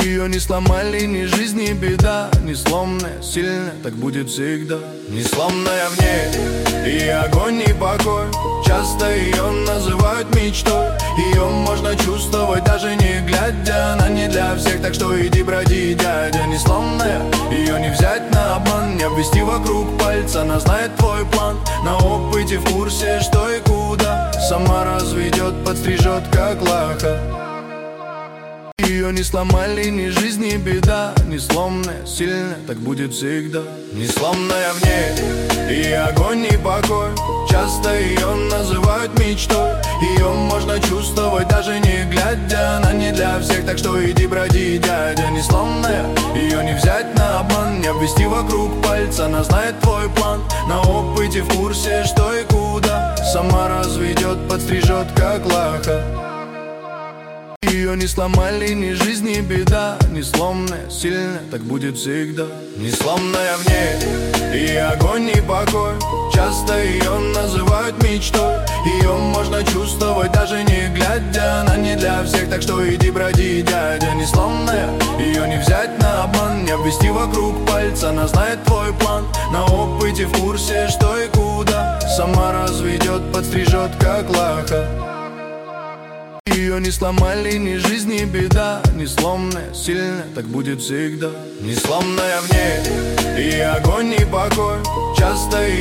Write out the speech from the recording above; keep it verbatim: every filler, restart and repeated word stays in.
Ее не сломали ни жизнь, ни беда, не сломная, сильная, так будет всегда. Не сломная в ней и огонь, и покой. Часто ее называют мечтой. Ее можно чувствовать, даже не глядя. Она не для всех, так что иди броди, дядя. Не сломная, ее не взять на обман, не обвести вокруг пальца. Она знает твой план, на опыте в курсе, что и куда. Сама разведет, подстрижет, как лаха. Ее не сломали ни жизнь, ни беда, не сломная, сильная, так будет всегда. Не сломная в ней и огонь, и покой. Часто ее называют мечтой. Ее можно чувствовать, даже не глядя. Она не для всех, так что иди броди, дядя. Не сломная, ее не взять на обман, не обвести вокруг пальца. Она знает твой план, на опыте в курсе, что и куда. Сама разведет, подстрижет, как лаха. Ее не сломали ни жизнь, ни беда, не сломная, сильная, так будет всегда. Не сломная в ней и огонь, и покой. Часто ее называют мечтой. Ее можно чувствовать, даже не глядя. Она не для всех, так что иди броди, дядя. Не сломная, ее не взять на обман, не обвести вокруг пальца. Она знает твой план, на опыте в курсе, что и куда. Сама разведет, подстрижет, как лаха. Ее не сломали ни жизнь, ни беда, не сломная, сильная, так будет всегда. Не сломная в ней и огонь, и покой. Часто